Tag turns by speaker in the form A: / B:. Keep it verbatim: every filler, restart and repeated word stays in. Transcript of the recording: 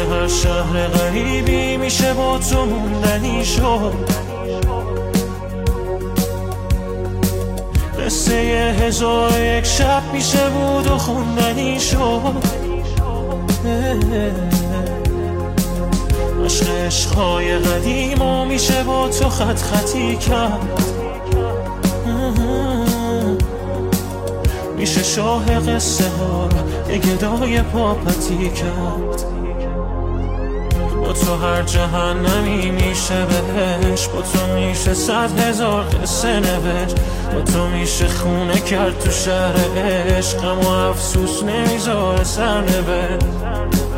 A: هر شهر غریبی میشه با تو موندنی شد. قصه هزار یک شب میشه بود و خوندنی شد. عشق عشقهای قدیم و میشه با تو خط خطی کرد. میشه شاه قصه ها یه گدای پاپتی کرد. با تو هر جهنمی میشه بهش، با تو میشه صد هزار قصه نوشت. با تو میشه خونه کرد تو شهر عشق، غم و افسوس نمیذاره سر نوشت.